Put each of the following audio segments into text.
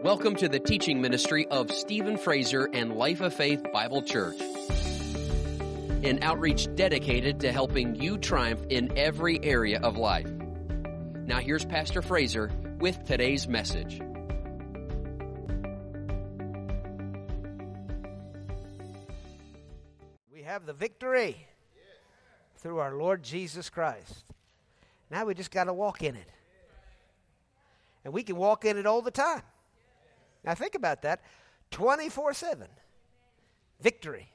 Welcome to the teaching ministry of Stephen Fraser and Life of Faith Bible Church, an outreach dedicated to helping you triumph in every area of life. Now here's Pastor Fraser with today's message. We have the victory through our Lord Jesus Christ. Now we just got to walk in it. And we can walk in it all the time. Now think about that. 24/7. Victory.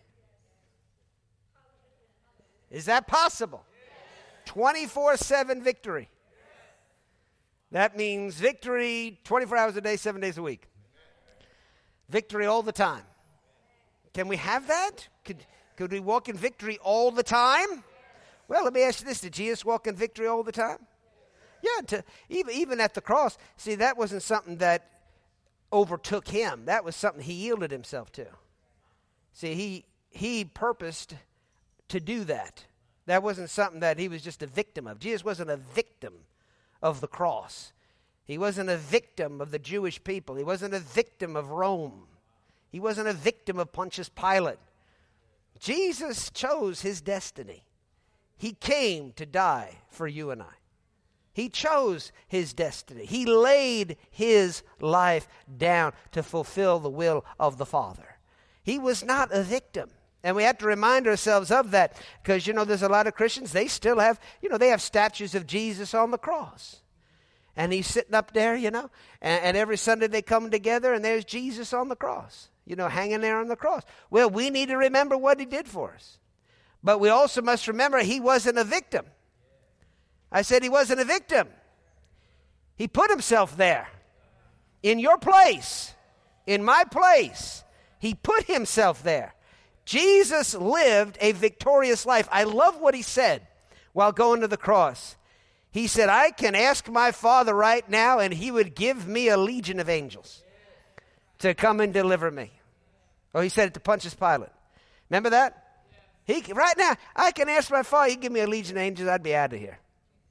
Is that possible? 24/7 victory. That means victory 24 hours a day, 7 days a week. Victory all the time. Can we have that? Could we walk in victory all the time? Well, let me ask you this. Did Jesus walk in victory all the time? Yeah, even at the cross. See, that wasn't something that overtook him. That was something he yielded himself to. See, he purposed to do that. That wasn't something that he was just a victim of. Jesus wasn't a victim of the cross. He wasn't a victim of the Jewish people. He wasn't a victim of Rome. He wasn't a victim of Pontius Pilate. Jesus chose his destiny. He came to die for you and I. He chose his destiny. He laid his life down to fulfill the will of the Father. He was not a victim. And we have to remind ourselves of that because, there's a lot of Christians, they still have, they have statues of Jesus on the cross. And he's sitting up there, and every Sunday they come together and there's Jesus on the cross, hanging there on the cross. Well, we need to remember what he did for us. But we also must remember he wasn't a victim. I said he wasn't a victim. He put himself there. In your place. In my place. He put himself there. Jesus lived a victorious life. I love what he said while going to the cross. He said, I can ask my Father right now and he would give me a legion of angels to come and deliver me. Oh, he said it to Pontius Pilate. Remember that? Right now, I can ask my Father, he'd give me a legion of angels, I'd be out of here.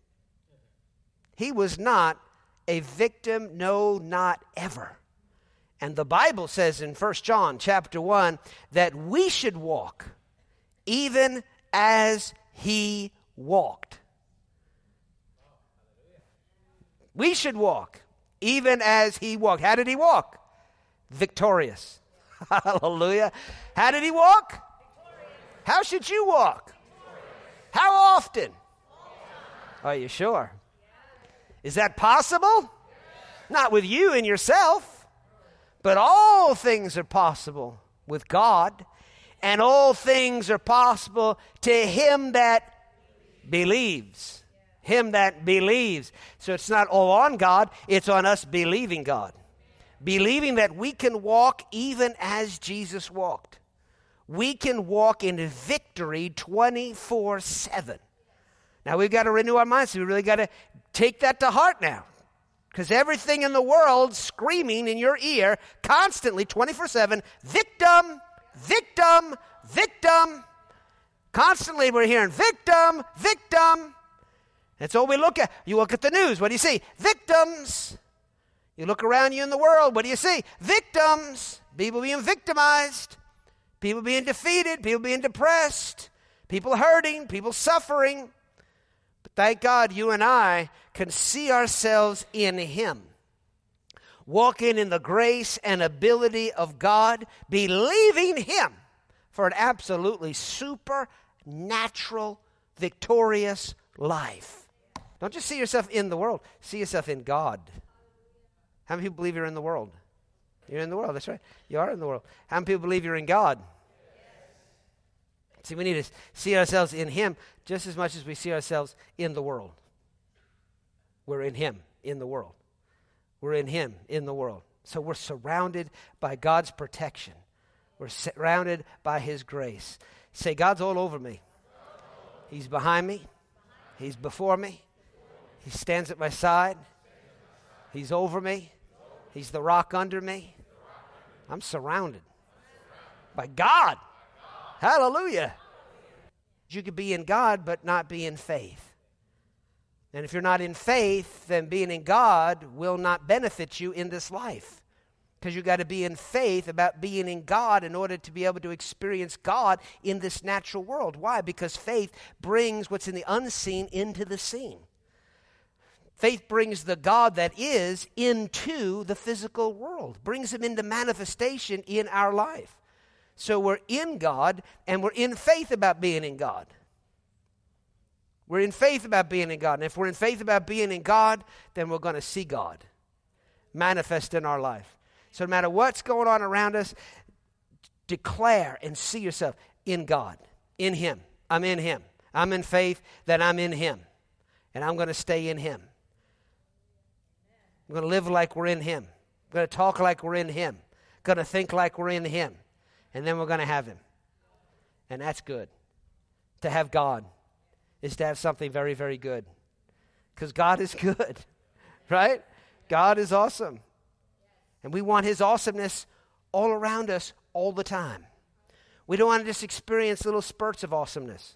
He was not a victim, no, not ever. And the Bible says in 1 John chapter 1 that we should walk even as he walked. We should walk even as he walked. How did he walk? Victorious. Hallelujah. How did he walk? Victorious. How should you walk? Victorious. How often? Are you sure? Is that possible? Yes. Not with you and yourself, but all things are possible with God, and all things are possible to him that believes. Him that believes. So it's not all on God, it's on us believing God. Believing that we can walk even as Jesus walked. We can walk in victory 24/7. Now we've got to renew our minds. We really got to take that to heart now. Because everything in the world screaming in your ear constantly 24/7, victim, victim, victim. Constantly we're hearing victim, victim. That's all we look at. You look at the news, what do you see? Victims. You look around you in the world, what do you see? Victims. People being victimized. People being defeated. People being depressed. People hurting. People suffering. But thank God you and I can see ourselves in him. Walking in the grace and ability of God. Believing him for an absolutely supernatural, victorious life. Don't just see yourself in the world. See yourself in God. How many people believe you're in the world? You're in the world, that's right. You are in the world. How many people believe you're in God? See, we need to see ourselves in him just as much as we see ourselves in the world. We're in him, in the world. We're in him, in the world. So we're surrounded by God's protection. We're surrounded by his grace. Say, God's all over me. He's behind me. He's before me. He stands at my side. He's over me. He's the rock under me. I'm surrounded by God. Hallelujah. You could be in God but not be in faith. And if you're not in faith, then being in God will not benefit you in this life. Because you got to be in faith about being in God in order to be able to experience God in this natural world. Why? Because faith brings what's in the unseen into the seen. Faith brings the God that is into the physical world, brings him into manifestation in our life. So we're in God, and we're in faith about being in God. We're in faith about being in God. And if we're in faith about being in God, then we're going to see God manifest in our life. So no matter what's going on around us, declare and see yourself in God, in him. I'm in him. I'm in faith that I'm in him. And I'm going to stay in him. I'm going to live like we're in him. I'm going to talk like we're in him. I'm going to think like we're in him. And then we're going to have him. And that's good. To have God is to have something very, very good. Because God is good. Right? God is awesome. And we want his awesomeness all around us all the time. We don't want to just experience little spurts of awesomeness.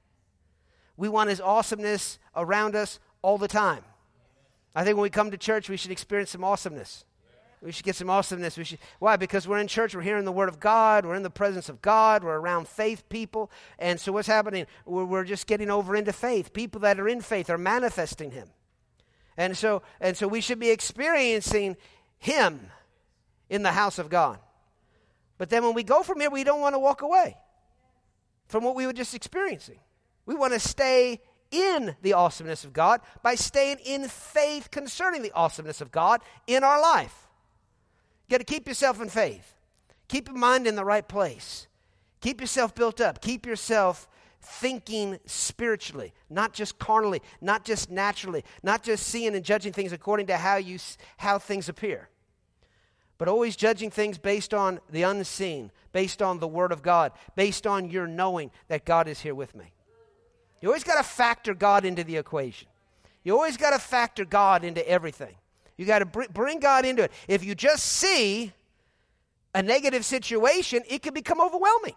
We want his awesomeness around us all the time. I think when we come to church, we should experience some awesomeness. We should get some awesomeness. Why? Because we're in church, we're hearing the word of God, we're in the presence of God, we're around faith people. And so what's happening? We're just getting over into faith. People that are in faith are manifesting him. And so we should be experiencing him in the house of God. But then when we go from here, we don't want to walk away from what we were just experiencing. We want to stay in the awesomeness of God by staying in faith concerning the awesomeness of God in our life. You got to keep yourself in faith. Keep your mind in the right place. Keep yourself built up. Keep yourself thinking spiritually, not just carnally, not just naturally, not just seeing and judging things according to how things appear, but always judging things based on the unseen, based on the Word of God, based on your knowing that God is here with me. You always got to factor God into the equation. You always got to factor God into everything. You got to bring God into it. If you just see a negative situation, it could become overwhelming.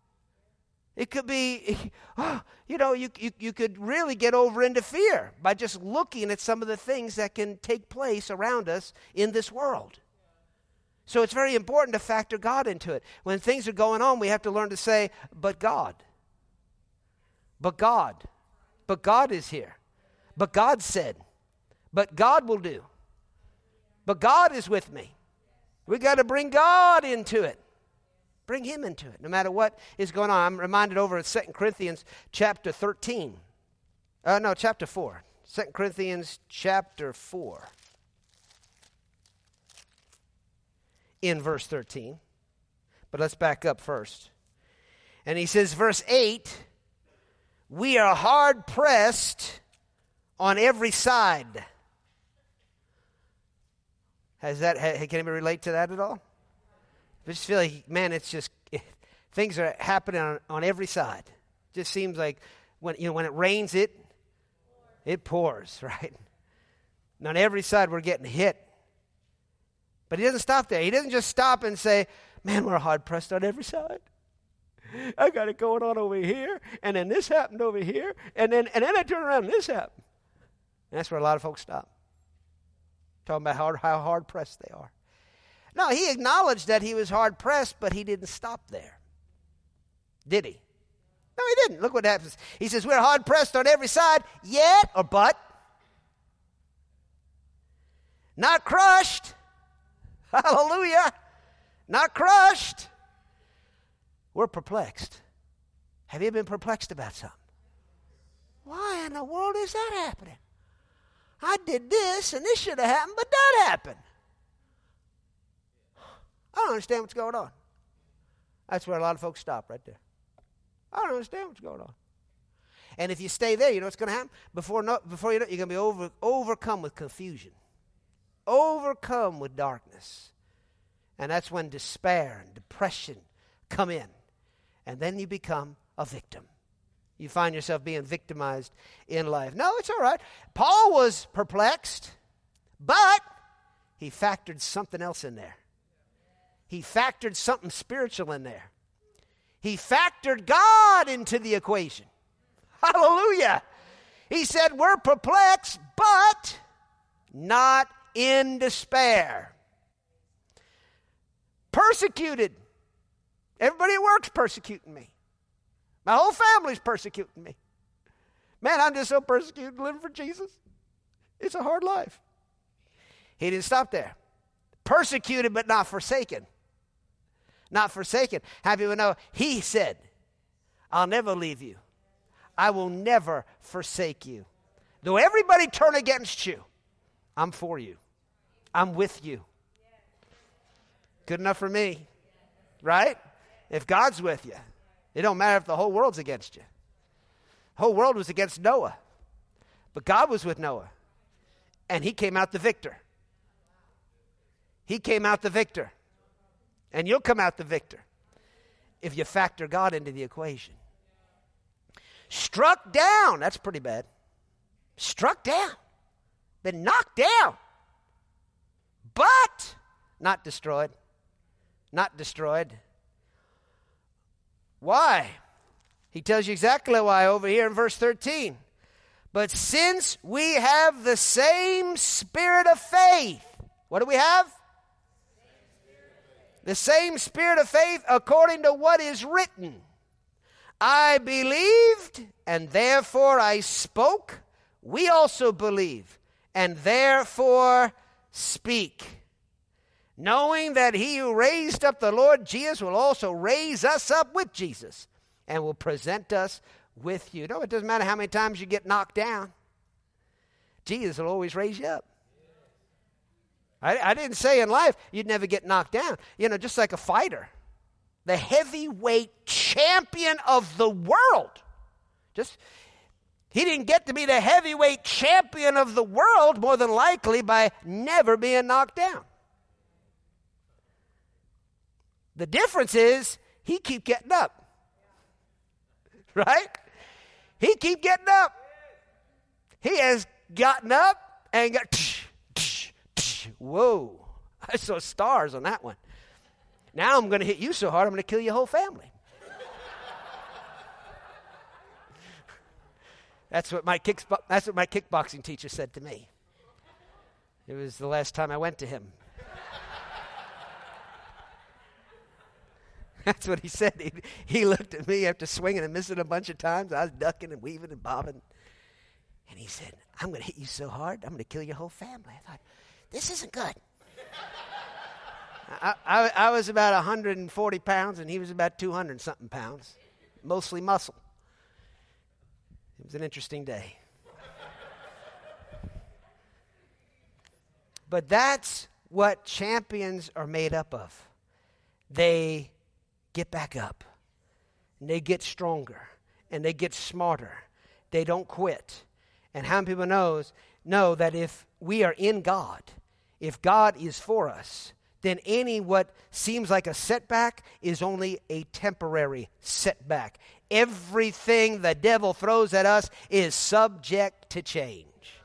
It could be, you could really get over into fear by just looking at some of the things that can take place around us in this world. So it's very important to factor God into it. When things are going on, we have to learn to say, but God. But God. But God is here. But God said. But God will do. But God is with me. We got to bring God into it. Bring him into it, no matter what is going on. I'm reminded over in 2 Corinthians chapter 13. Chapter 4. 2 Corinthians chapter 4. In verse 13. But let's back up first. And he says, verse 8, we are hard pressed on every side. Can anybody relate to that at all? I just feel like, man, things are happening on every side. It just seems like when it rains, it pours, right? And on every side, we're getting hit. But he doesn't stop there. He doesn't just stop and say, man, we're hard pressed on every side. I got it going on over here, and then this happened over here, and then I turn around and this happened. And that's where a lot of folks stop. Talking about how hard pressed they are. No, he acknowledged that he was hard pressed, but he didn't stop there. Did he? No, he didn't. Look what happens. He says, we're hard pressed on every side, yet, or but, not crushed. Hallelujah. Not crushed. We're perplexed. Have you been perplexed about something? Why in the world is that happening? I did this, and this should have happened, but that happened. I don't understand what's going on. That's where a lot of folks stop right there. I don't understand what's going on. And if you stay there, you know what's going to happen? Before you know it, you're going to be overcome with confusion. Overcome with darkness. And that's when despair and depression come in. And then you become a victim. You find yourself being victimized in life. No, it's all right. Paul was perplexed, but he factored something else in there. He factored something spiritual in there. He factored God into the equation. Hallelujah. He said, we're perplexed, but not in despair. persecuted. Everybody at work's persecuting me. My whole family's persecuting me. Man, I'm just so persecuted living for Jesus. It's a hard life. He didn't stop there. Persecuted but not forsaken. Not forsaken. Have you know, he said, I'll never leave you. I will never forsake you. Though everybody turn against you, I'm for you. I'm with you. Good enough for me, right? If God's with you, it don't matter if the whole world's against you. The whole world was against Noah, but God was with Noah, and he came out the victor. He came out the victor, and you'll come out the victor if you factor God into the equation. Struck down, that's pretty bad. Struck down, been knocked down, but not destroyed. Not destroyed. Why? He tells you exactly why over here in verse 13. But since we have the same spirit of faith. What do we have? The same spirit of faith according to what is written. I believed, and therefore I spoke. We also believe, and therefore speak. Knowing that he who raised up the Lord Jesus will also raise us up with Jesus and will present us with you. No, it doesn't matter how many times you get knocked down. Jesus will always raise you up. I didn't say in life you'd never get knocked down. You know, just like a fighter. The heavyweight champion of the world. He didn't get to be the heavyweight champion of the world more than likely by never being knocked down. The difference is he keep getting up. Right? He keep getting up. He has gotten up and got whoa. I saw stars on that one. Now I'm going to hit you so hard I'm going to kill your whole family. That's what my kickboxing teacher said to me. It was the last time I went to him. That's what he said. He looked at me after swinging and missing a bunch of times. I was ducking and weaving and bobbing. And he said, I'm going to hit you so hard, I'm going to kill your whole family. I thought, this isn't good. I was about 140 pounds, and he was about 200-something pounds, mostly muscle. It was an interesting day. But that's what champions are made up of. They get back up, and they get stronger, and they get smarter. They don't quit. And how many people know that if we are in God, if God is for us, then what seems like a setback is only a temporary setback. Everything the devil throws at us is subject to change.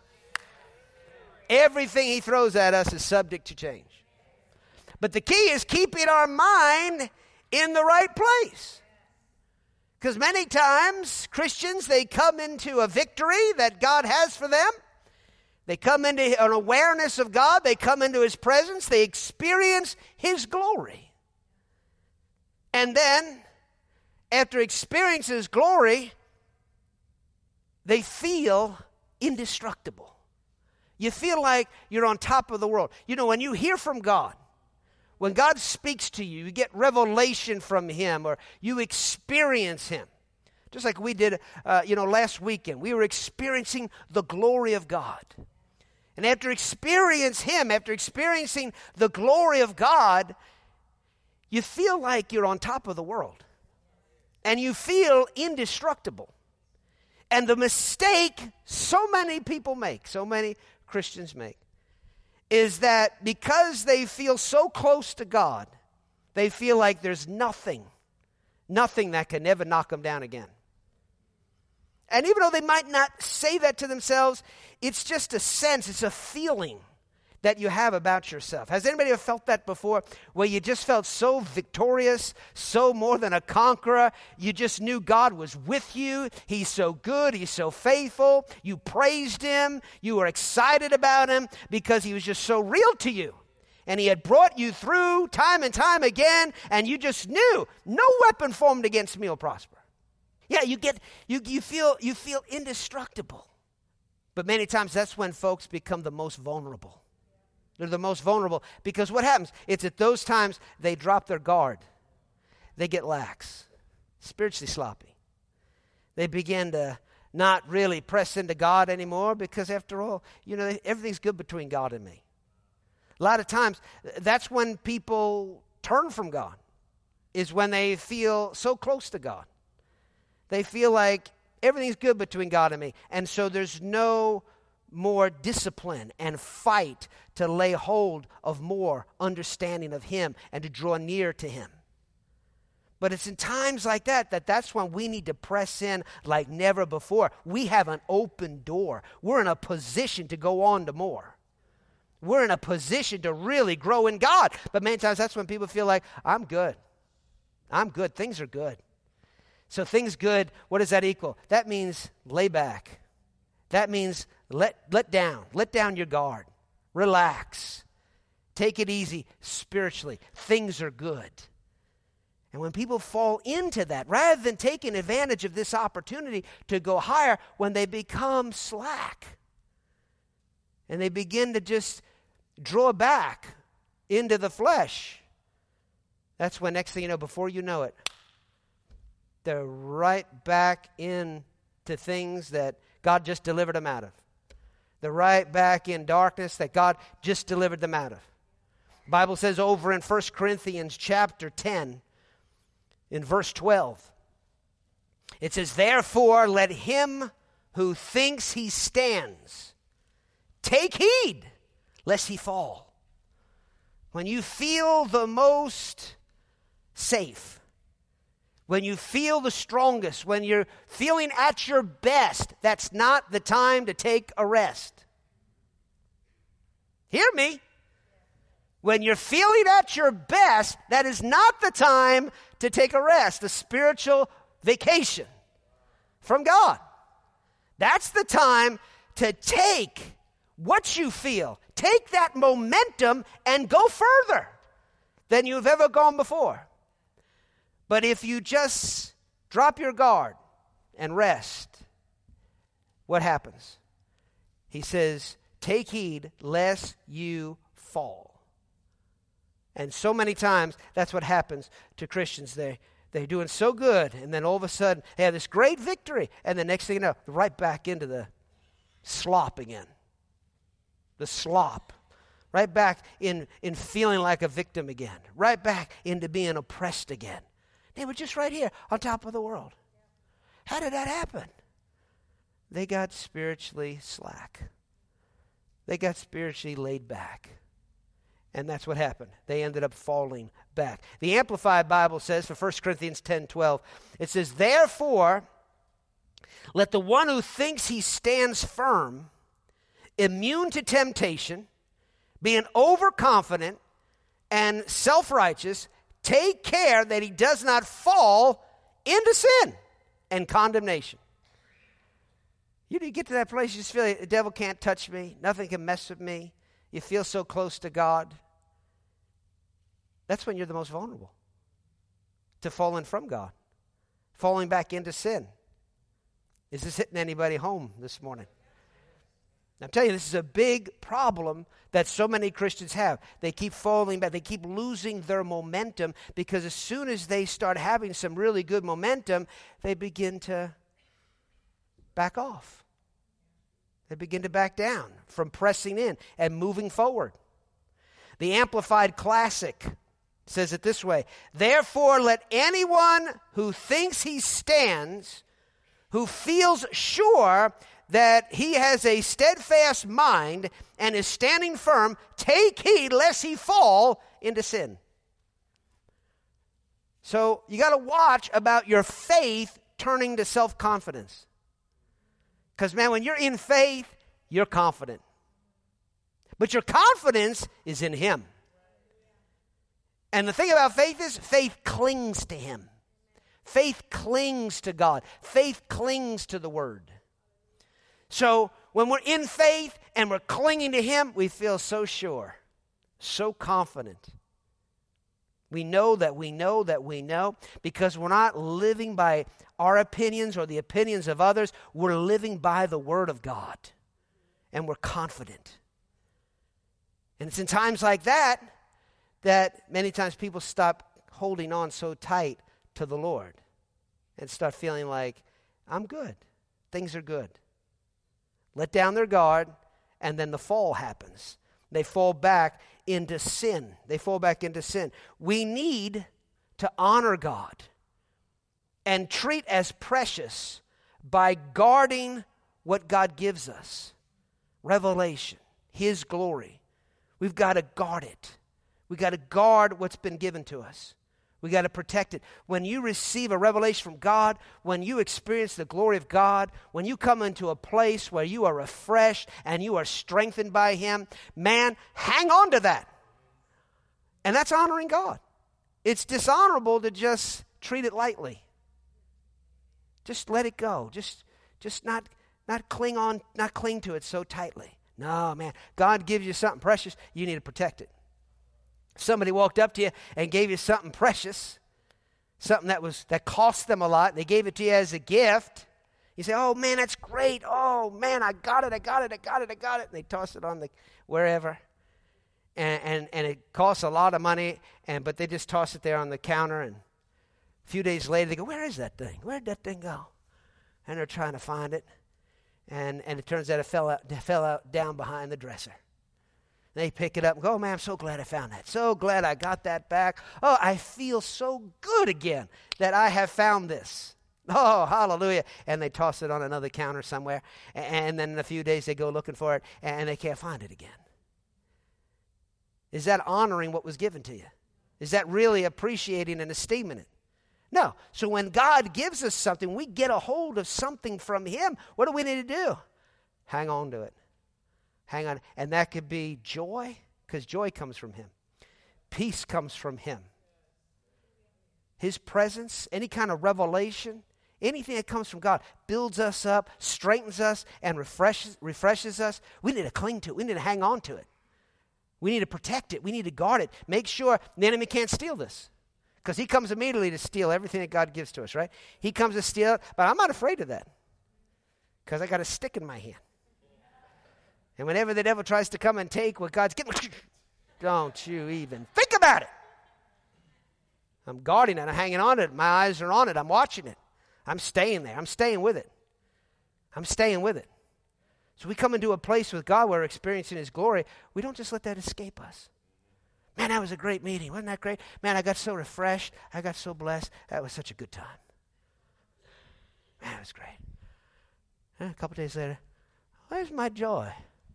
Everything he throws at us is subject to change. But the key is keeping our mind in the right place. Because many times, Christians, they come into a victory that God has for them. They come into an awareness of God. They come into his presence. They experience his glory. And then, after experiencing his glory, they feel indestructible. You feel like you're on top of the world. You know, when you hear from God, when God speaks to you, you get revelation from him, or you experience him. Just like we did, last weekend. We were experiencing the glory of God. And after experiencing the glory of God, you feel like you're on top of the world. And you feel indestructible. And the mistake so many people make, so many Christians make, is that because they feel so close to God, they feel like there's nothing that can ever knock them down again. And even though they might not say that to themselves, it's just a sense, it's a feeling that you have about yourself. Has anybody ever felt that before, where you just felt so victorious, so more than a conqueror? You just knew God was with you. He's so good. He's so faithful. You praised him. You were excited about him because he was just so real to you. And he had brought you through time and time again, and you just knew no weapon formed against me will prosper. Yeah, you feel indestructible. But many times that's when folks become the most vulnerable. They're the most vulnerable because what happens? It's at those times they drop their guard. They get lax, spiritually sloppy. They begin to not really press into God anymore because after all, everything's good between God and me. A lot of times, that's when people turn from God, is when they feel so close to God. They feel like everything's good between God and me. And so there's no more discipline and fight to lay hold of more understanding of Him and to draw near to Him. But it's in times like that's when we need to press in like never before. We have an open door. We're in a position to go on to more. We're in a position to really grow in God. But many times that's when people feel like, I'm good. Things are good. So things good, what does that equal? That means lay back. That means let down your guard. Relax. Take it easy spiritually. Things are good. And when people fall into that, rather than taking advantage of this opportunity to go higher, when they become slack and they begin to just draw back into the flesh, that's when next thing you know, before you know it, they're right back into things that God just delivered them out of. They're right back in darkness that God just delivered them out of. The Bible says over in 1 Corinthians chapter 10, in verse 12, it says, therefore let him who thinks he stands take heed lest he fall. When you feel the most safe, when you feel the strongest, when you're feeling at your best, that's not the time to take a rest. Hear me. When you're feeling at your best, that is not the time to take a rest, a spiritual vacation from God. That's the time to take what you feel, take that momentum and go further than you've ever gone before. But if you just drop your guard and rest, what happens? He says, take heed lest you fall. And so many times, that's what happens to Christians. They're doing so good, and then all of a sudden, they have this great victory, and the next thing you know, they're right back into the slop again. The slop. Right back in feeling like a victim again. Right back into being oppressed again. They were just right here on top of the world. How did that happen? They got spiritually slack. They got spiritually laid back. And that's what happened. They ended up falling back. The Amplified Bible says, for 1 Corinthians 10:12, it says, therefore, let the one who thinks he stands firm, immune to temptation, being overconfident and self-righteous, take care that he does not fall into sin and condemnation. You get to that place, you just feel like the devil can't touch me, nothing can mess with me. You feel so close to God. That's when you're the most vulnerable to falling from God, falling back into sin. Is this hitting anybody home this morning? I'm telling you, this is a big problem that so many Christians have. They keep falling back. They keep losing their momentum because as soon as they start having some really good momentum, they begin to back off. They begin to back down from pressing in and moving forward. The Amplified Classic says it this way, therefore let anyone who thinks he stands, who feels sure that he has a steadfast mind and is standing firm, take heed lest he fall into sin. So you got to watch about your faith turning to self-confidence. Because, man, when you're in faith, you're confident. But your confidence is in Him. And the thing about faith is, faith clings to Him. Faith clings to God. Faith clings to the Word. So when we're in faith and we're clinging to Him, we feel so sure So confident. We know that we know that we know because we're not living by our opinions or the opinions of others. We're living by the Word of God. And we're confident. And it's in times like that that many times people stop holding on so tight to the Lord and start feeling like, I'm good. Things are good. Let down their guard, and then the fall happens. They fall back into sin. We need to honor God and treat as precious by guarding what God gives us. Revelation, His glory. We've got to guard it. We've got to guard what's been given to us. We got to protect it. When you receive a revelation from God, when you experience the glory of God, when you come into a place where you are refreshed and you are strengthened by Him, man, hang on to that. And that's honoring God. It's dishonorable to just treat it lightly. Just let it go. Just not cling to it so tightly. No, man. God gives you something precious, you need to protect it. If somebody walked up to you and gave you something precious, something that cost them a lot, they gave it to you as a gift, you say, oh, man, that's great. Oh, man, I got it. And they toss it on the wherever. And it costs a lot of money, but they just toss it there on the counter, and a few days later, they go, where is that thing? Where did that thing go? And they're trying to find it. And it turns out it fell out down behind the dresser. They pick it up and go, oh, man, I'm so glad I found that. So glad I got that back. Oh, I feel so good again that I have found this. Oh, hallelujah. And they toss it on another counter somewhere. And then in a few days, they go looking for it, and they can't find it again. Is that honoring what was given to you? Is that really appreciating and esteeming it? No. So when God gives us something, we get a hold of something from Him. What do we need to do? Hang on to it. Hang on. And that could be joy, because joy comes from Him. Peace comes from Him. His presence, any kind of revelation, anything that comes from God builds us up, strengthens us, and refreshes us. We need to cling to it. We need to hang on to it. We need to protect it. We need to guard it. Make sure the enemy can't steal this. Because he comes immediately to steal everything that God gives to us, right? He comes to steal it, but I'm not afraid of that. Because I got a stick in my hand. And whenever the devil tries to come and take what God's given, don't you even think about it. I'm guarding it. I'm hanging on to it. My eyes are on it. I'm watching it. I'm staying there. I'm staying with it. So we come into a place with God where we're experiencing His glory. We don't just let that escape us. Man, that was a great meeting. Wasn't that great? Man, I got so refreshed. I got so blessed. That was such a good time. Man, it was great. And a couple days later, where's my joy?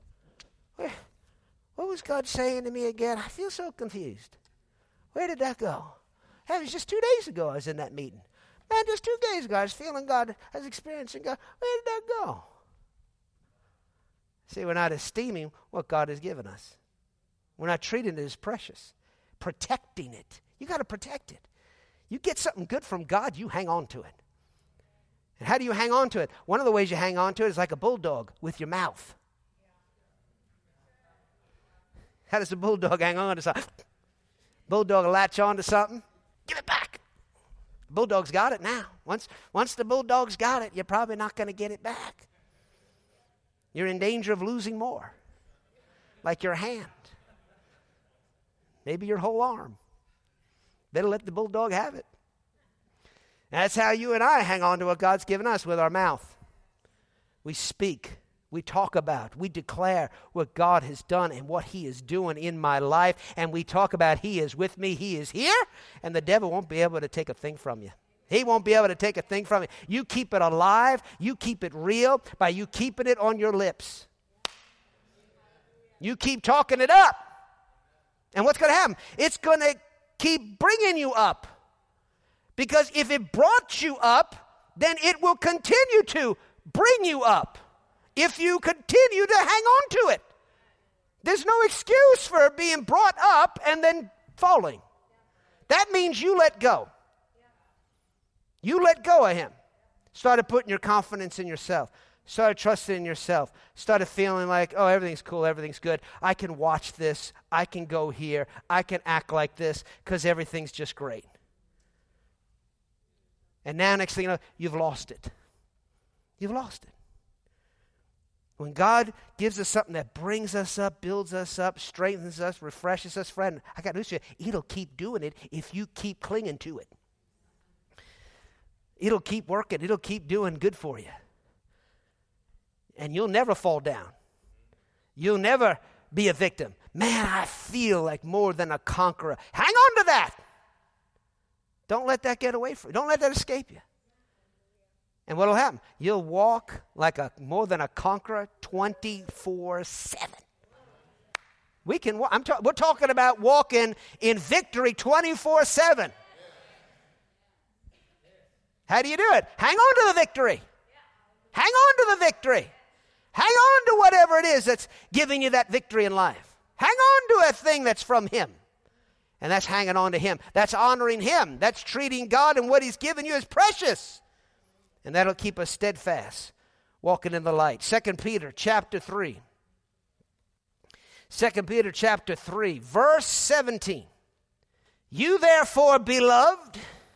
What was God saying to me again? I feel so confused. Where did that go? Hey, it was just 2 days ago I was in that meeting. Man, just 2 days ago I was feeling God. I was experiencing God. Where did that go? See, we're not esteeming what God has given us. We're not treating it as precious. Protecting it. You got to protect it. You get something good from God, you hang on to it. And how do you hang on to it? One of the ways you hang on to it is like a bulldog with your mouth. How does a bulldog hang on to something? Bulldog will latch on to something. Give it back. Bulldog's got it now. Once the bulldog's got it, you're probably not going to get it back. You're in danger of losing more. Like your hand. Maybe your whole arm. Better let the bulldog have it. That's how you and I hang on to what God's given us with our mouth. We speak. We talk about. We declare what God has done and what He is doing in my life. And we talk about He is with me. He is here. And the devil won't be able to take a thing from you. He won't be able to take a thing from you. You keep it alive. You keep it real by you keeping it on your lips. You keep talking it up. And what's going to happen? It's going to keep bringing you up. Because if it brought you up, then it will continue to bring you up. If you continue to hang on to it. There's no excuse for being brought up and then falling. That means you let go. You let go of Him. Started putting your confidence in yourself. Started trusting in yourself. Started feeling like, oh, everything's cool, everything's good. I can watch this. I can go here. I can act like this because everything's just great. And now, next thing you know, you've lost it. You've lost it. When God gives us something that brings us up, builds us up, straightens us, refreshes us, friend, I got news for you. It'll keep doing it if you keep clinging to it. It'll keep working. It'll keep doing good for you. And you'll never fall down. You'll never be a victim. Man, I feel like more than a conqueror. Hang on to that. Don't let that get away from you. Don't let that escape you. And what will happen? You'll walk like more than a conqueror 24/7. We're talking about walking in victory 24/7. How do you do it? Hang on to the victory. Hang on to the victory. Hang on to whatever it is that's giving you that victory in life. Hang on to a thing that's from Him. And that's hanging on to Him. That's honoring Him. That's treating God and what He's given you as precious. And that'll keep us steadfast, walking in the light. 2 Peter chapter 3. 2 Peter chapter 3, verse 17. You therefore, beloved,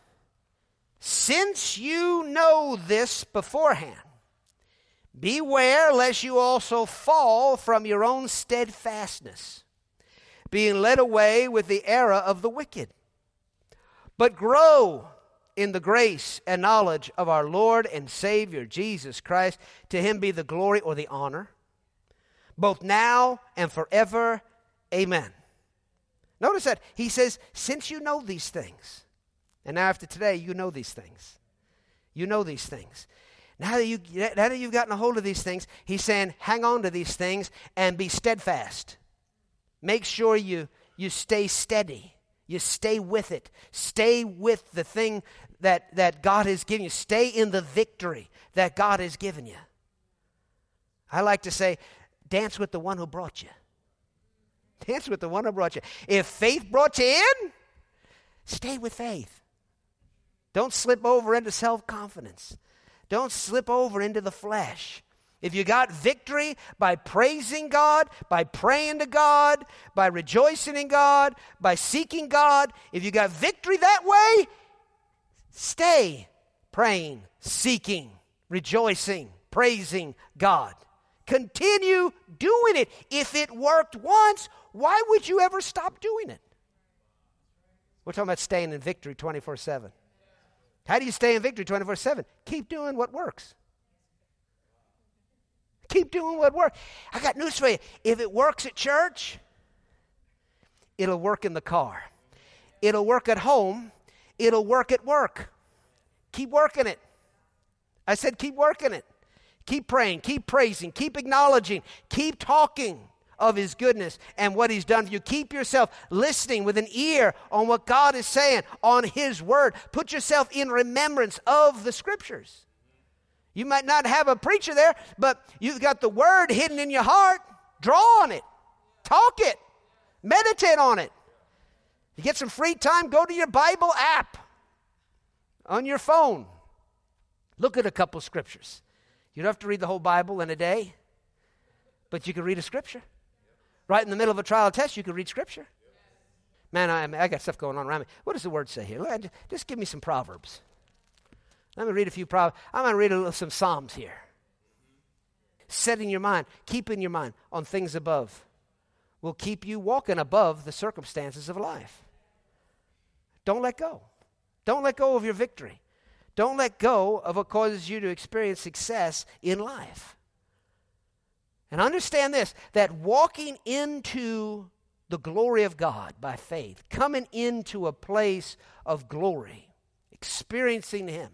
since you know this beforehand, beware lest you also fall from your own steadfastness, being led away with the error of the wicked. But grow in the grace and knowledge of our Lord and Savior, Jesus Christ. To Him be the glory or the honor, both now and forever. Amen. Notice that he says, since you know these things. And now after today, you know these things. You know these things. Now that you've gotten a hold of these things, he's saying, hang on to these things and be steadfast. Make sure you stay steady. You stay with it. Stay with the thing that God has given you. Stay in the victory that God has given you. I like to say, dance with the one who brought you. Dance with the one who brought you. If faith brought you in, stay with faith. Don't slip over into self-confidence. Don't slip over into the flesh. If you got victory by praising God, by praying to God, by rejoicing in God, by seeking God, if you got victory that way, stay praying, seeking, rejoicing, praising God. Continue doing it. If it worked once, why would you ever stop doing it? We're talking about staying in victory 24/7. How do you stay in victory 24/7? Keep doing what works. Keep doing what works. I got news for you. If it works at church, it'll work in the car. It'll work at home. It'll work at work. Keep working it. I said keep working it. Keep praying. Keep praising. Keep acknowledging. Keep talking of His goodness and what He's done for you. Keep yourself listening with an ear on what God is saying, on His Word. Put yourself in remembrance of the Scriptures. You might not have a preacher there, but you've got the Word hidden in your heart. Draw on it. Talk it. Meditate on it. You get some free time, go to your Bible app on your phone. Look at a couple scriptures. You don't have to read the whole Bible in a day, but you can read a scripture. Right in the middle of a trial test, you can read scripture. Man, I got stuff going on around me. What does the Word say here? Just give me some Proverbs. Let me read a few Proverbs. I'm going to read some Psalms here. Setting your mind, keeping your mind on things above will keep you walking above the circumstances of life. Don't let go. Don't let go of your victory. Don't let go of what causes you to experience success in life. And understand this, that walking into the glory of God by faith, coming into a place of glory, experiencing Him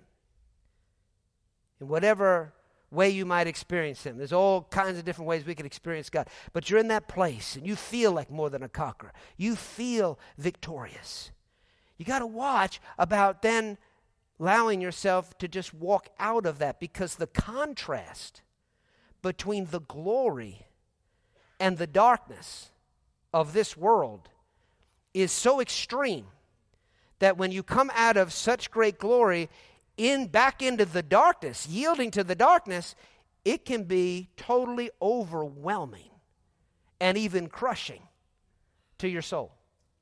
in whatever way you might experience Him. There's all kinds of different ways we can experience God. But you're in that place and you feel like more than a conqueror. You feel victorious. You got to watch about then allowing yourself to just walk out of that, because the contrast between the glory and the darkness of this world is so extreme that when you come out of such great glory back into the darkness, yielding to the darkness, it can be totally overwhelming and even crushing to your soul.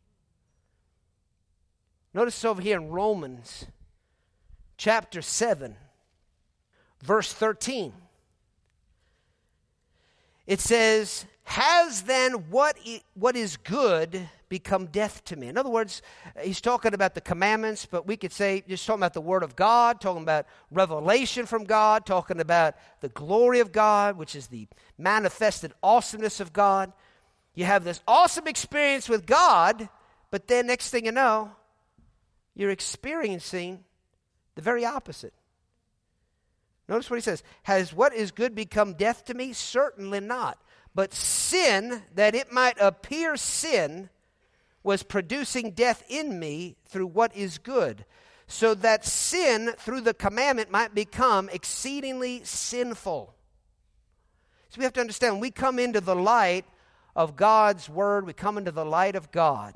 Notice over here in Romans chapter 7, verse 13. It says, has then what is good become death to me? In other words, he's talking about the commandments, but we could say, just talking about the Word of God, talking about revelation from God, talking about the glory of God, which is the manifested awesomeness of God. You have this awesome experience with God, but then next thing you know, you're experiencing the very opposite. Notice what he says. Has what is good become death to me? Certainly not. But sin, that it might appear sin, was producing death in me through what is good, so that sin through the commandment might become exceedingly sinful. So we have to understand, when we come into the light of God's word, we come into the light of God,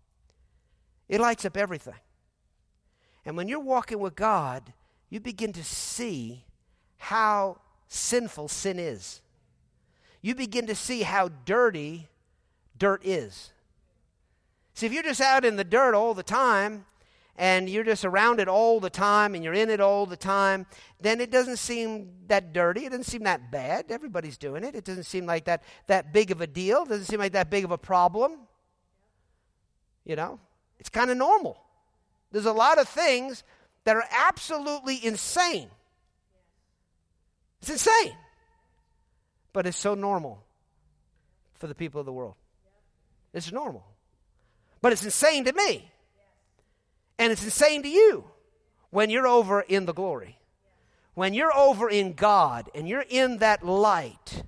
it lights up everything. And when you're walking with God, you begin to see how sinful sin is. You begin to see how dirty dirt is. See, if you're just out in the dirt all the time, and you're just around it all the time, and you're in it all the time, then it doesn't seem that dirty. It doesn't seem that bad. Everybody's doing it. It doesn't seem like that big of a deal. It doesn't seem like that big of a problem. You know, it's kind of normal. There's a lot of things that are absolutely insane. It's insane. But it's so normal for the people of the world. It's normal. But it's insane to me. And it's insane to you when you're over in the glory. When you're over in God and you're in that light,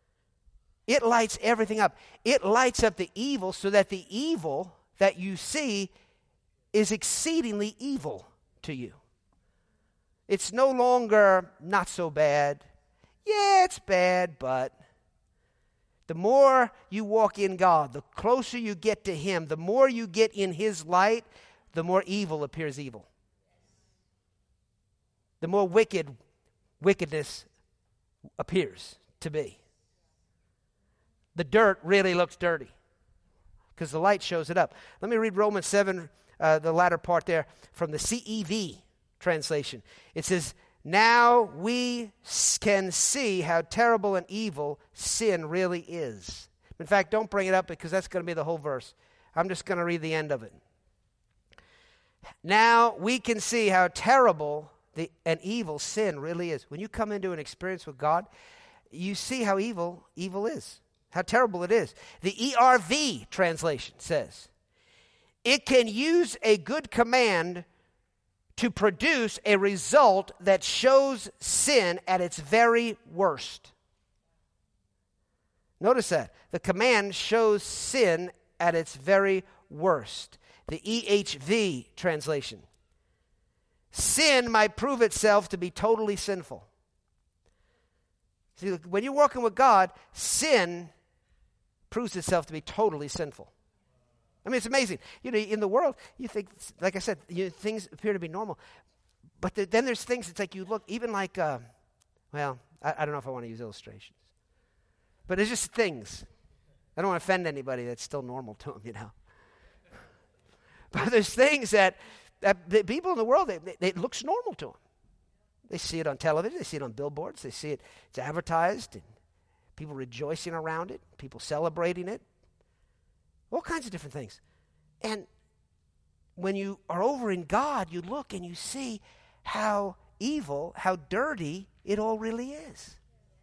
it lights everything up. It lights up the evil so that the evil that you see is exceedingly evil to you. It's no longer not so bad. Yeah, it's bad, but the more you walk in God, the closer you get to Him, the more you get in His light, the more evil appears evil. The more wickedness appears to be. The dirt really looks dirty because the light shows it up. Let me read Romans 7, the latter part there, from the CEV translation. It says, now we can see how terrible and evil sin really is. In fact, don't bring it up because that's going to be the whole verse. I'm just going to read the end of it. Now we can see how terrible and evil sin really is. When you come into an experience with God, you see how evil is, how terrible it is. The ERV translation says, it can use a good command to produce a result that shows sin at its very worst. Notice that. The command shows sin at its very worst. The EHV translation. Sin might prove itself to be totally sinful. See, when you're walking with God, sin proves itself to be totally sinful. I mean, it's amazing. You know, in the world, you think, like I said, things appear to be normal. But then there's things, it's like you look, even like, I don't know if I want to use illustrations. But there's just things. I don't want to offend anybody that's still normal to them, you know. But there's things that the people in the world, it looks normal to them. They see it on television. They see it on billboards. They see it. It's advertised. And people rejoicing around it. People celebrating it. All kinds of different things. And when you are over in God, you look and you see how evil, how dirty it all really is.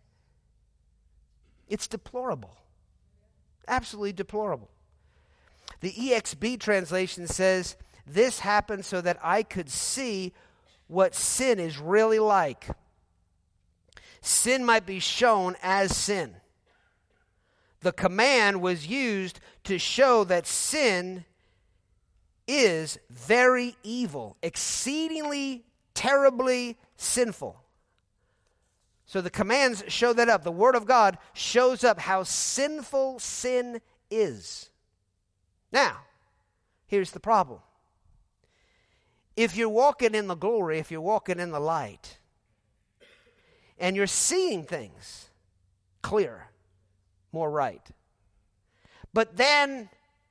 It's deplorable. Absolutely deplorable. The EXB translation says, this happened so that I could see what sin is really like. Sin might be shown as sin. The command was used to show that sin is very evil, exceedingly, terribly sinful. So the commands show that up. The Word of God shows up how sinful sin is. Now, here's the problem. If you're walking in the glory, if you're walking in the light, and you're seeing things clearer, more right. But then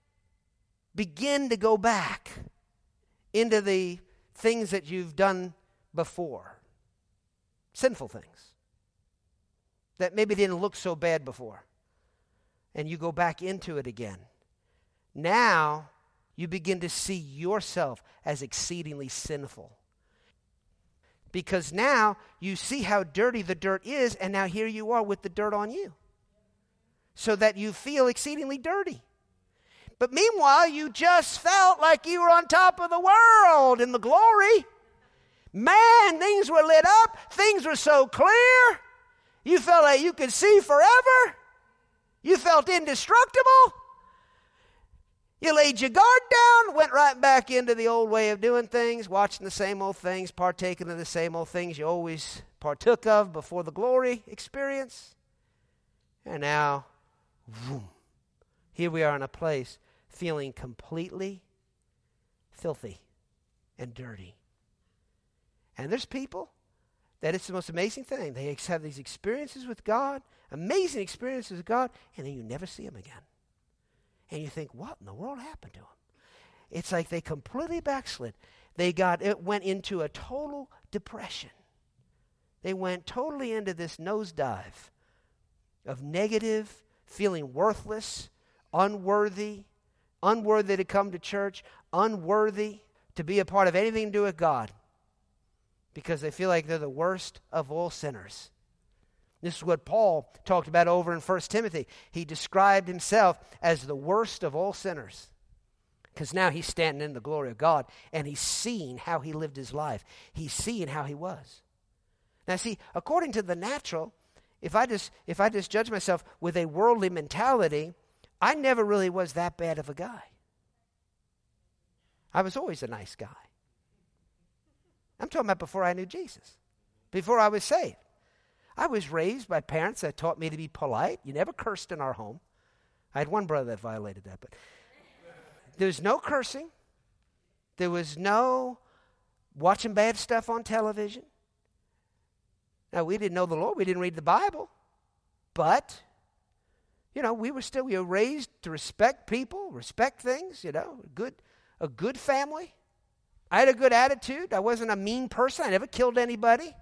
begin to go back into the things that you've done before. Sinful things that maybe didn't look so bad before. And you go back into it again. Now you begin to see yourself as exceedingly sinful. Because now you see how dirty the dirt is, and now here you are with the dirt on you. So that you feel exceedingly dirty. But meanwhile, you just felt like you were on top of the world in the glory. Man, things were lit up. Things were so clear. You felt like you could see forever. You felt indestructible. You laid your guard down, went right back into the old way of doing things, watching the same old things, partaking of the same old things you always partook of before the glory experience. And now, boom, here we are in a place feeling completely filthy and dirty. And there's people that it's the most amazing thing. They have these experiences with God, amazing experiences with God, and then you never see them again. And you think, what in the world happened to them? It's like they completely backslid. It went into a total depression. They went totally into this nosedive of negative, feeling worthless, unworthy to come to church, unworthy to be a part of anything to do with God, because they feel like they're the worst of all sinners. This is what Paul talked about over in 1 Timothy. He described himself as the worst of all sinners, because now he's standing in the glory of God, and he's seeing how he lived his life. He's seeing how he was. Now see, according to the natural, if I just judge myself with a worldly mentality, I never really was that bad of a guy. I was always a nice guy. I'm talking about before I knew Jesus, before I was saved. I was raised by parents that taught me to be polite. You never cursed in our home. I had one brother that violated that, but there was no cursing. There was no watching bad stuff on television. Now, we didn't know the Lord. We didn't read the Bible. But, we were raised to respect people, respect things, a good family. I had a good attitude. I wasn't a mean person. I never killed anybody.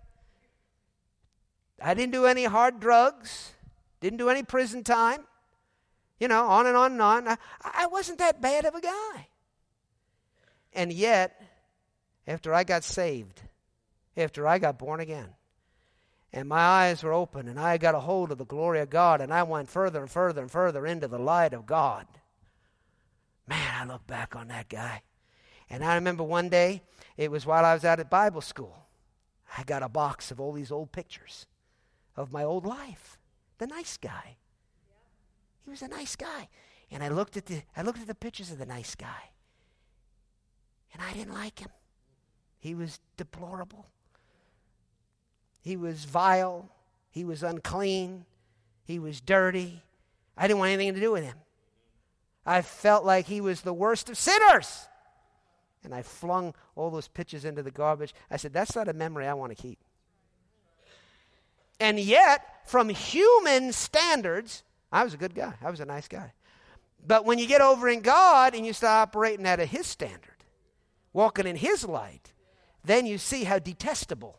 I didn't do any hard drugs. Didn't do any prison time. On and on and on. I wasn't that bad of a guy. And yet, after I got saved, after I got born again, and my eyes were open, and I got a hold of the glory of God, and I went further and further and further into the light of God. Man, I look back on that guy. And I remember one day, it was while I was out at Bible school, I got a box of all these old pictures of my old life. The nice guy. He was a nice guy. And I looked at the pictures of the nice guy. And I didn't like him. He was deplorable. He was vile. He was unclean. He was dirty. I didn't want anything to do with him. I felt like he was the worst of sinners. And I flung all those pictures into the garbage. I said, that's not a memory I want to keep. And yet, from human standards, I was a good guy. I was a nice guy. But when you get over in God and you start operating out of His standard, walking in His light, then you see how detestable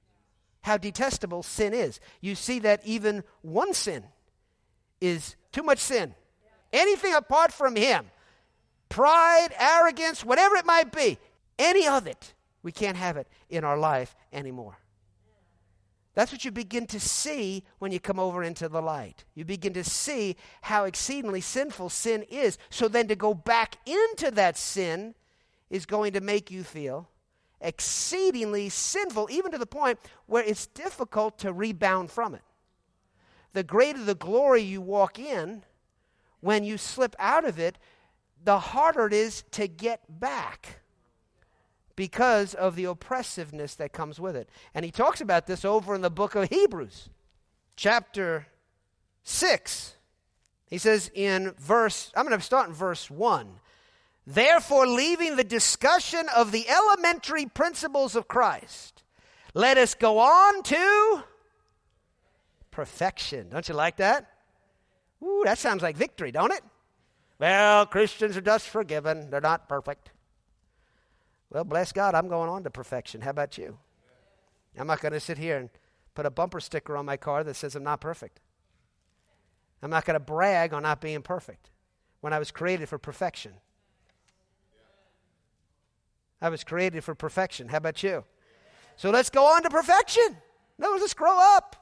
sin is. You see that even one sin is too much sin. Anything apart from Him, pride, arrogance, whatever it might be, any of it, we can't have it in our life anymore. That's what you begin to see when you come over into the light. You begin to see how exceedingly sinful sin is. So then to go back into that sin is going to make you feel exceedingly sinful, even to the point where it's difficult to rebound from it. The greater the glory you walk in, when you slip out of it, the harder it is to get back, because of the oppressiveness that comes with it. And he talks about this over in the book of Hebrews, chapter 6. He says I'm going to start in verse 1. Therefore, leaving the discussion of the elementary principles of Christ, let us go on to perfection. Don't you like that? Ooh, that sounds like victory, don't it? Well, Christians are just forgiven. They're not perfect. Well, bless God, I'm going on to perfection. How about you? I'm not going to sit here and put a bumper sticker on my car that says I'm not perfect. I'm not going to brag on not being perfect when I was created for perfection. I was created for perfection. How about you? So let's go on to perfection. No, let's grow up.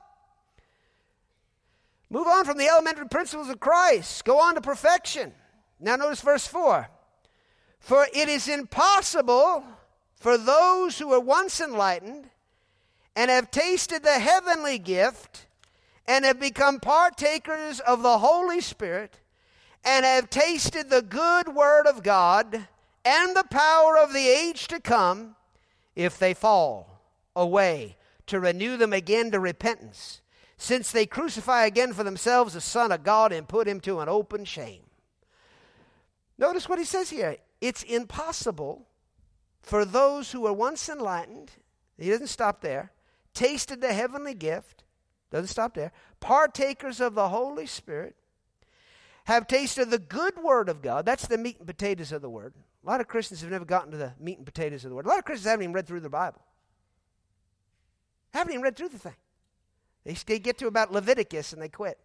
Move on from the elementary principles of Christ. Go on to perfection. Now notice verse 4. For it is impossible for those who were once enlightened and have tasted the heavenly gift and have become partakers of the Holy Spirit and have tasted the good word of God and the power of the age to come, if they fall away, to renew them again to repentance, since they crucify again for themselves the Son of God and put him to an open shame. Notice what he says here. It's impossible for those who were once enlightened, he doesn't stop there, tasted the heavenly gift, doesn't stop there, partakers of the Holy Spirit, have tasted the good word of God. That's the meat and potatoes of the word. A lot of Christians have never gotten to the meat and potatoes of the word. A lot of Christians haven't even read through the Bible. Haven't even read through the thing. They get to about Leviticus and they quit.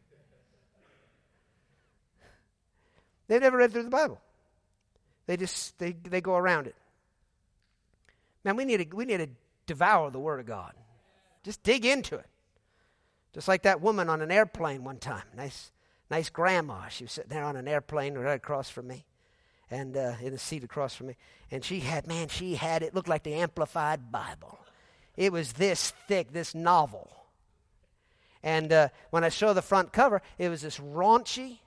They've never read through the Bible. They go around it. Man, we need to devour the Word of God. Just dig into it. Just like that woman on an airplane one time. Nice grandma. She was sitting there on an airplane right across from me, and in a seat across from me. And she had it looked like the Amplified Bible. It was this thick, this novel. And when I saw the front cover, it was this raunchy,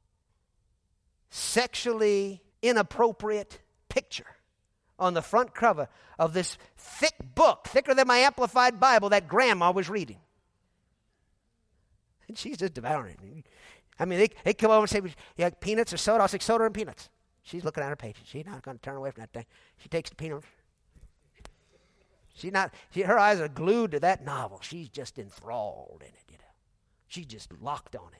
sexually inappropriate picture on the front cover of this thick book, thicker than my Amplified Bible that grandma was reading. And she's just devouring it. I mean, they come over and say, you like peanuts or soda? I'll say soda and peanuts. She's looking at her pages. She's not going to turn away from that thing. She takes the peanuts. Her eyes are glued to that novel. She's just enthralled in it, She's just locked on it.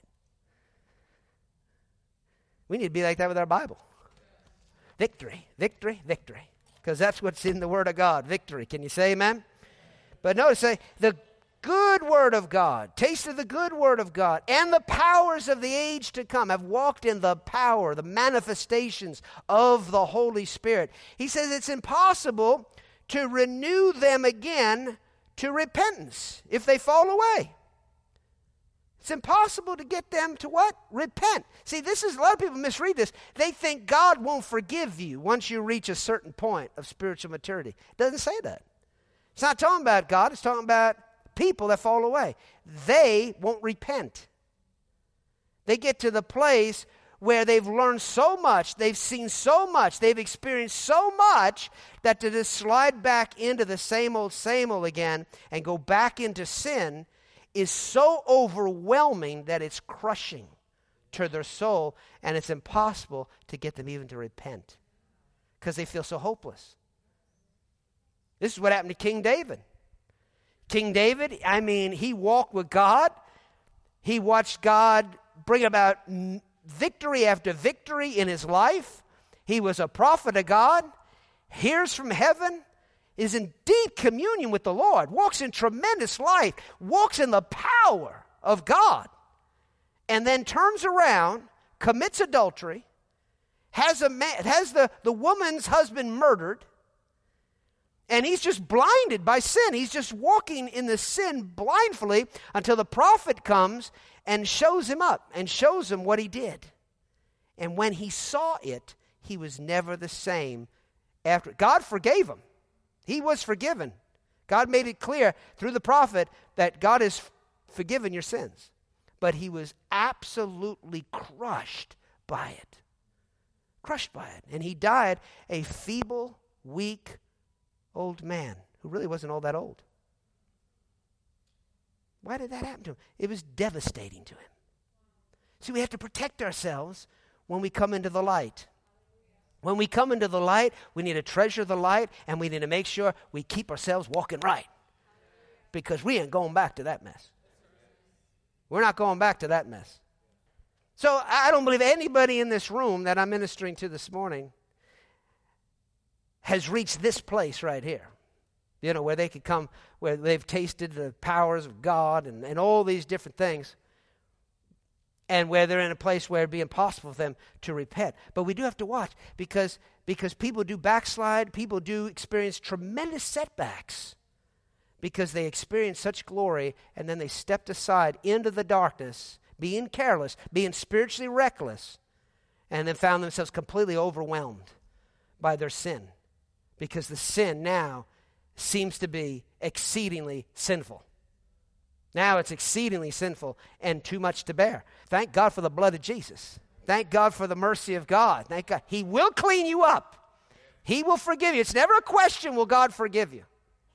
We need to be like that with our Bible. Victory, victory, victory. Because that's what's in the Word of God, victory. Can you say amen? But notice, the good Word of God, taste of the good Word of God, and the powers of the age to come, have walked in the power, the manifestations of the Holy Spirit. He says it's impossible to renew them again to repentance if they fall away. It's impossible to get them to what? Repent. See, a lot of people misread this. They think God won't forgive you once you reach a certain point of spiritual maturity. It doesn't say that. It's not talking about God. It's talking about people that fall away. They won't repent. They get to the place where they've learned so much, they've seen so much, they've experienced so much that to just slide back into the same old again and go back into sin is so overwhelming that it's crushing to their soul, and it's impossible to get them even to repent because they feel so hopeless. This is what happened to King David. King David, he walked with God. He watched God bring about victory after victory in his life. He was a prophet of God, hears from heaven, is in deep communion with the Lord, walks in tremendous light, walks in the power of God, and then turns around, commits adultery, has the woman's husband murdered, and he's just blinded by sin. He's just walking in the sin blindly until the prophet comes and shows him up and shows him what he did. And when he saw it, he was never the same after. God forgave him. He was forgiven. God made it clear through the prophet that God has forgiven your sins. But he was absolutely crushed by it. Crushed by it. And he died a feeble, weak, old man who really wasn't all that old. Why did that happen to him? It was devastating to him. See, we have to protect ourselves when we come into the light. When we come into the light, we need to treasure the light, and we need to make sure we keep ourselves walking right. Because we ain't going back to that mess. We're not going back to that mess. So I don't believe anybody in this room that I'm ministering to this morning has reached this place right here. You know, where they could come, where they've tasted the powers of God and all these different things. And where they're in a place where it'd be impossible for them to repent. But we do have to watch because people do backslide, people do experience tremendous setbacks because they experience such glory and then they stepped aside into the darkness, being careless, being spiritually reckless, and then found themselves completely overwhelmed by their sin because the sin now seems to be exceedingly sinful. Now it's exceedingly sinful and too much to bear. Thank God for the blood of Jesus. Thank God for the mercy of God. Thank God. He will clean you up. He will forgive you. It's never a question, will God forgive you?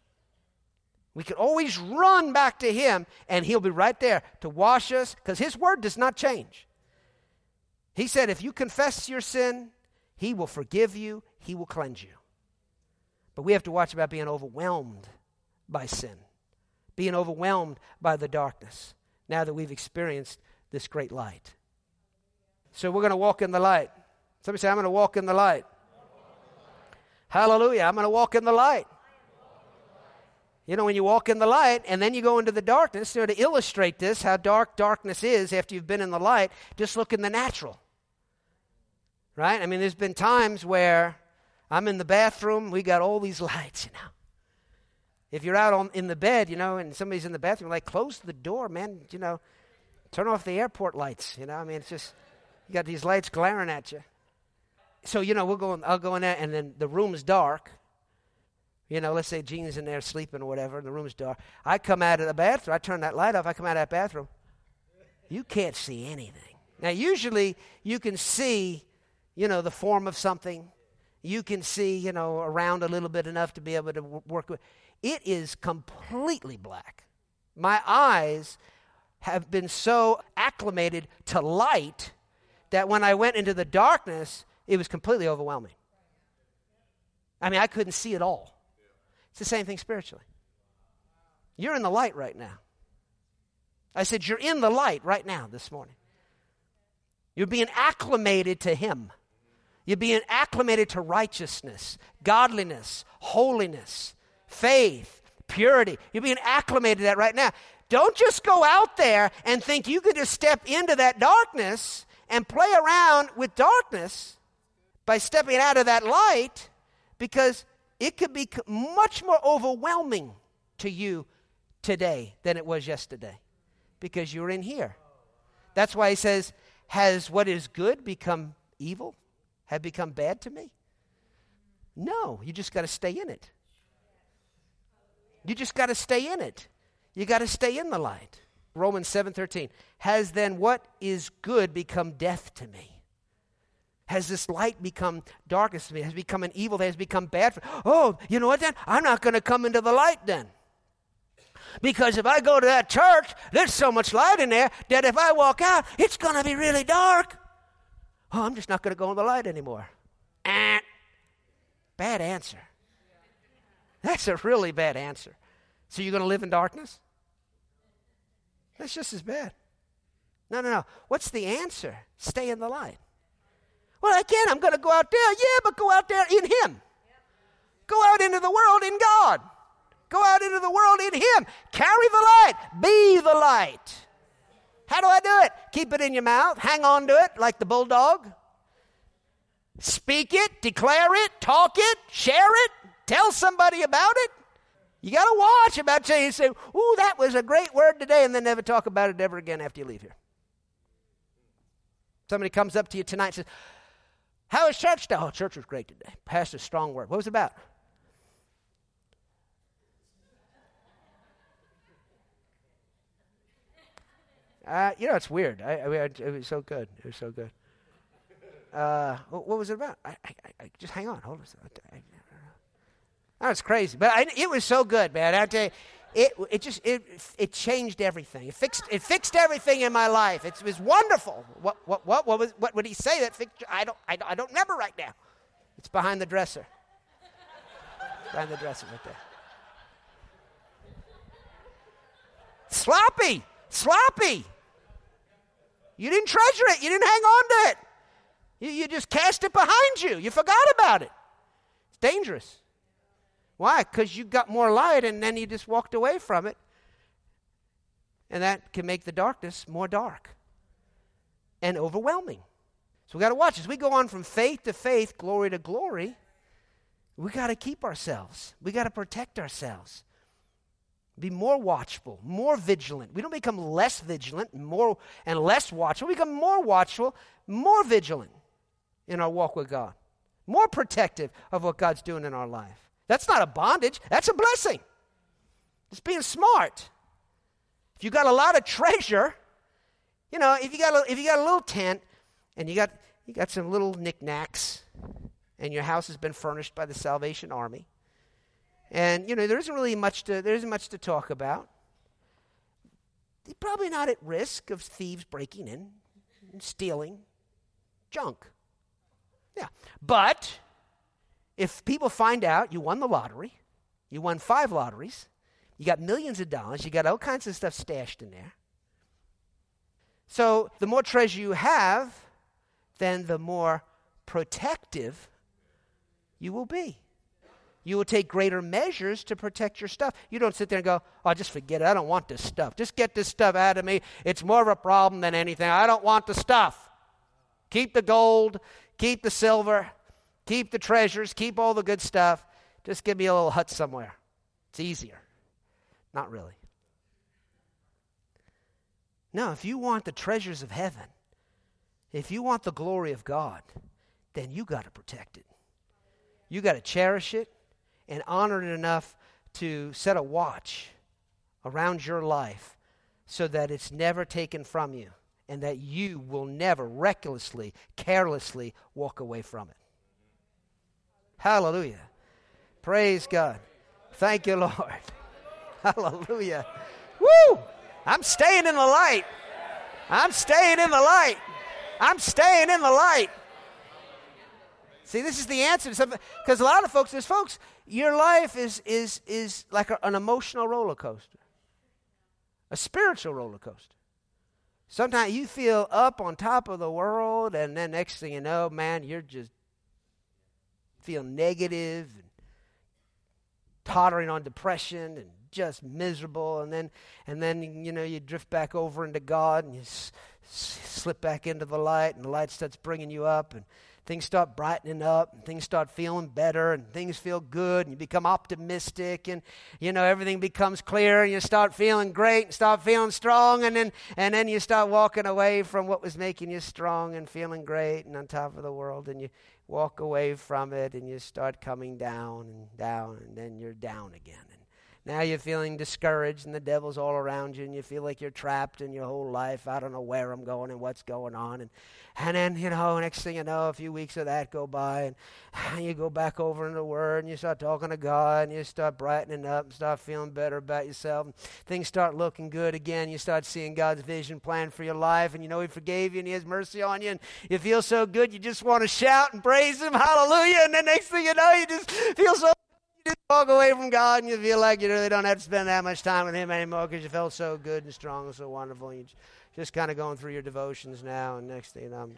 We can always run back to Him, and He'll be right there to wash us, because His word does not change. He said, if you confess your sin, He will forgive you. He will cleanse you. But we have to watch about being overwhelmed by sin. Being overwhelmed by the darkness now that we've experienced this great light. So we're going to walk in the light. Somebody say, I'm going to walk in the light. Hallelujah, I'm going to walk in the light. You know, when you walk in the light and then you go into the darkness, so to illustrate this, how dark darkness is after you've been in the light, just look in the natural. Right? I mean, there's been times where I'm in the bathroom, we got all these lights, you know. If you're out in the bed, you know, and somebody's in the bathroom, like, close the door, man, you know. Turn off the airport lights, you know. I mean, it's just, you got these lights glaring at you. So, you know, I'll go in there, and then the room's dark. You know, let's say Gene's in there sleeping or whatever, and the room's dark. I come out of the bathroom, I turn that light off, I come out of that bathroom. You can't see anything. Now, usually, you can see, you know, the form of something. You can see, you know, around a little bit enough to be able to work with. It is completely black. My eyes have been so acclimated to light that when I went into the darkness, it was completely overwhelming. I mean, I couldn't see it all. It's the same thing spiritually. You're in the light right now. I said, you're in the light right now this morning. You're being acclimated to Him. You're being acclimated to righteousness, godliness, holiness, faith, purity. You're being acclimated to that right now. Don't just go out there and think you could just step into that darkness and play around with darkness by stepping out of that light, because it could be much more overwhelming to you today than it was yesterday, because you're in here. That's why He says, has what is good become evil? Have become bad to me? No, you just got to stay in it. You just got to stay in it. You got to stay in the light. Romans 7:13. Has then what is good become death to me? Has this light become darkness to me? Has become an evil that has become bad for me? Oh, you know what then? I'm not going to come into the light then. Because if I go to that church, there's so much light in there that if I walk out, it's going to be really dark. Oh, I'm just not going to go in the light anymore. Bad answer. That's a really bad answer. So you're going to live in darkness? That's just as bad. No. What's the answer? Stay in the light. Well, again, I'm going to go out there. Yeah, but go out there in Him. Go out into the world in God. Go out into the world in Him. Carry the light. Be the light. How do I do it? Keep it in your mouth. Hang on to it like the bulldog. Speak it, declare it, talk it, share it, tell somebody about it. You got to watch about saying, you say, ooh, that was a great word today, and then never talk about it ever again after you leave here. Somebody comes up to you tonight and says, how was church today? Oh, church was great today. Pastor's strong word. What was it about? You know, it's weird. It was so good. It was so good. What was it about? I just hang on. Hold on. It's crazy, but it was so good, man. I tell you, it changed everything. It fixed everything in my life. It was wonderful. What would he say that fixed? I don't remember right now. It's behind the dresser. Behind the dresser right there. Sloppy. You didn't treasure it. You didn't hang on to it. You just cast it behind you. You forgot about it. It's dangerous. Why? Because you got more light and then you just walked away from it. And that can make the darkness more dark and overwhelming. So we got to watch. As we go on from faith to faith, glory to glory, we got to keep ourselves. We got to protect ourselves. Be more watchful, more vigilant. We don't become less vigilant and less watchful. We become more watchful, more vigilant in our walk with God. More protective of what God's doing in our life. That's not a bondage. That's a blessing. It's being smart. If you got a lot of treasure, if you got a little tent and you got some little knickknacks and your house has been furnished by the Salvation Army, and there isn't much to talk about. You're probably not at risk of thieves breaking in and stealing junk. Yeah. But if people find out you won the lottery, you won 5 lotteries, you got millions of dollars, you got all kinds of stuff stashed in there. So the more treasure you have, then the more protective you will be. You will take greater measures to protect your stuff. You don't sit there and go, oh, just forget it. I don't want this stuff. Just get this stuff out of me. It's more of a problem than anything. I don't want the stuff. Keep the gold. Keep the silver. Keep the treasures. Keep all the good stuff. Just give me a little hut somewhere. It's easier. Not really. No, if you want the treasures of heaven, if you want the glory of God, then you got to protect it. You got to cherish it and honor it enough to set a watch around your life so that it's never taken from you and that you will never recklessly, carelessly walk away from it. Hallelujah. Praise God. Thank you, Lord. Hallelujah. Woo! I'm staying in the light. I'm staying in the light. I'm staying in the light. See, this is the answer to something. Because a lot of folks, your life is like an emotional roller coaster. A spiritual roller coaster. Sometimes you feel up on top of the world, and then next thing you know, man, you're just feel negative and tottering on depression and just miserable, and then you drift back over into God and you slip back into the light, and the light starts bringing you up, and things start brightening up, and things start feeling better, and things feel good, and you become optimistic, and everything becomes clear, and you start feeling great and start feeling strong, and then you start walking away from what was making you strong and feeling great and on top of the world, and you walk away from it, and you start coming down, and then you're down again. Now you're feeling discouraged, and the devil's all around you, and you feel like you're trapped in your whole life. I don't know where I'm going and what's going on. And then, next thing you know, a few weeks of that go by, and you go back over in the Word, and you start talking to God, and you start brightening up and start feeling better about yourself. And things start looking good again. You start seeing God's vision plan for your life, and He forgave you, and He has mercy on you, and you feel so good, you just want to shout and praise Him, hallelujah, and the next thing you know, you just feel so you just walk away from God, and you feel like you really don't have to spend that much time with Him anymore because you felt so good and strong and so wonderful. And you're just kind of going through your devotions now, and next thing you know,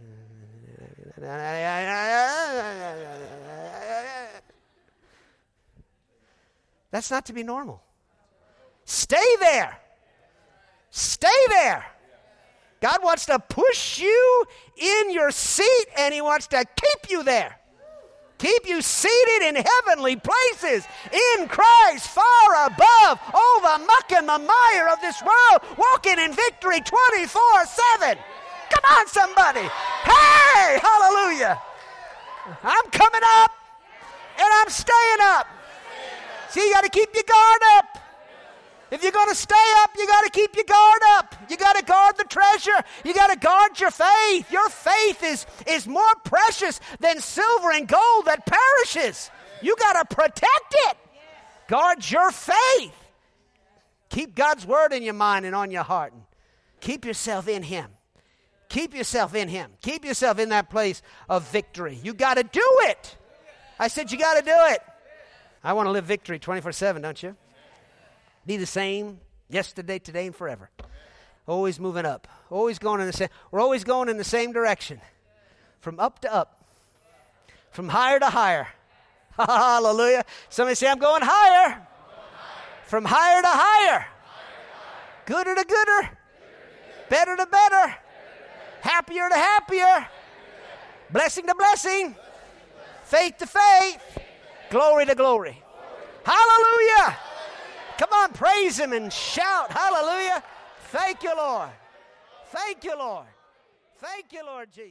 that's not to be normal. Stay there. Stay there. God wants to push you in your seat, and He wants to keep you there. Keep you seated in heavenly places in Christ, far above all the muck and the mire of this world, walking in victory 24/7. Come on, somebody. Hey, hallelujah. I'm coming up, and I'm staying up. See, you got to keep your guard up. If you're going to stay up, you got to keep your guard up. You got to guard the treasure. You got to guard your faith. Your faith is more precious than silver and gold that perishes. You got to protect it. Guard your faith. Keep God's word in your mind and on your heart. And keep yourself in Him. Keep yourself in Him. Keep yourself in that place of victory. You got to do it. I said you got to do it. I want to live victory 24/7, don't you? Be the same yesterday, today, and forever. Always moving up. Always going in the same. We're always going in the same direction. From up to up. From higher to higher. Hallelujah. Somebody say, I'm going higher. From higher to higher. Gooder to gooder. Better to better. Happier to happier. Blessing to blessing. Faith to faith. Glory to glory. Hallelujah. Come on, praise him and shout. Hallelujah. Thank you, Lord. Thank you, Lord. Thank you, Lord Jesus.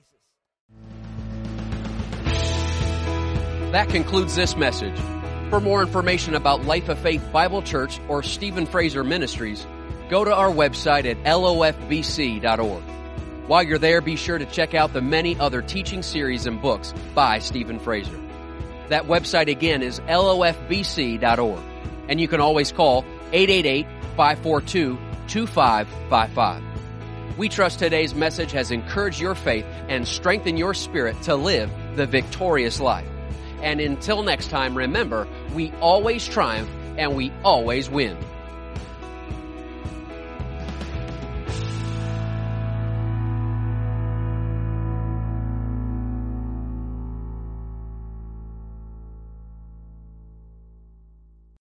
That concludes this message. For more information about Life of Faith Bible Church or Stephen Fraser Ministries, go to our website at lofbc.org. While you're there, be sure to check out the many other teaching series and books by Stephen Fraser. That website again is lofbc.org. And you can always call 888-542-2555. We trust today's message has encouraged your faith and strengthened your spirit to live the victorious life. And until next time, remember, we always triumph and we always win.